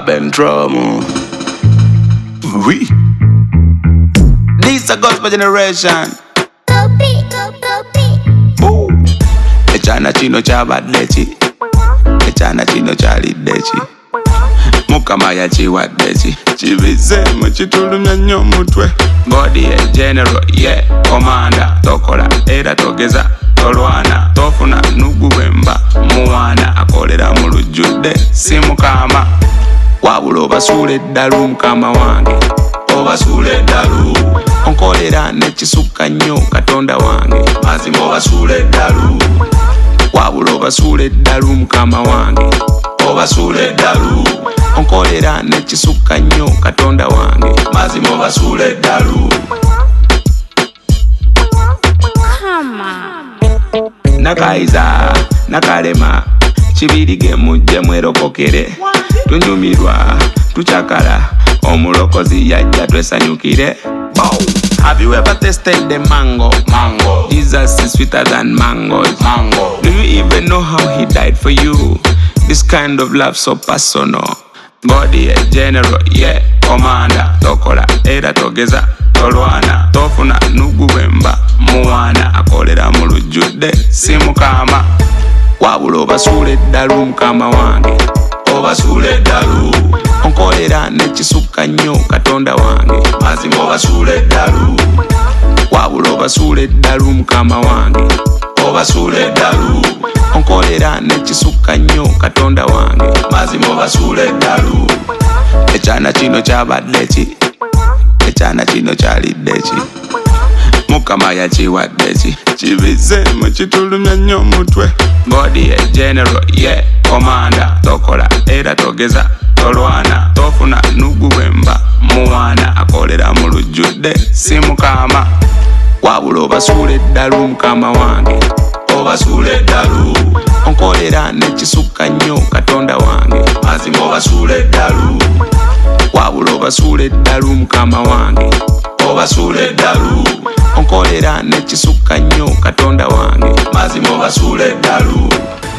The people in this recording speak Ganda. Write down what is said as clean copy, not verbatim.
Babem drum. We. This a gospel generation. Boo. Echana chino cha badlechi. Echana chino cha lidechi. Mukamaya chiwadechi. Chivize mchitulumya nyomutwe. Body a general, yeah, commander. Tokola, era togeza, tolwana. Tofuna, nuguwemba, muwana. Akolera mulujude, simukama. Wabulo basule dalu mukama wange. Obasule dalu. Onkolera nechisuka nyo katonda wange. Mazimo basule dalu. Wabulo basule dalu mukama wange. Obasule dalu. Onkolera nechisuka nyo katonda wange. Mazimo basule dalu. Nakaiza, nakalema. Chibirige muje mwerokokere. Tunyumirwa, tuchakala. Omulokozi yajja twesanyukire. Bow. Have you ever tasted the mango? Mango. Jesus is sweeter than mangoes. Mango. Do you even know how he died for you? This kind of love so personal. Body a general, yeah, commander. Tokola, era togeza, tolwana. Tofuna, nuguwemba, muwana. Akolera mulujude, simukama. Wabulo basule dalu mukama wange. Obasule dalu. Onkolera nechisuka nyo katonda wange. Mazimo basule dalu. Wabulo basule dalu mukama wange. Obasule dalu. Onkolera nechisuka nyo katonda wange. Mazimo basule dalu. Echana chino cha badlechi. Echana chino cha lidechi. Mukamaya chiwadechi. Chivize mchitulumya nyomutwe. Body a general, yeah, commander. Tokola, era togeza, tolwana. Tofuna, nuguwemba, muwana. Akolera mulujude, simukama. Wabulo basule dalu mukama wange. Obasule dalu. Onkolera nechisuka nyo katonda wange. Mazimo basule dalu. Wabulo basule dalu mukama wange. Obasule dalu. Onkolera nechisuka nyo katonda wange. Mazimo basule dalu.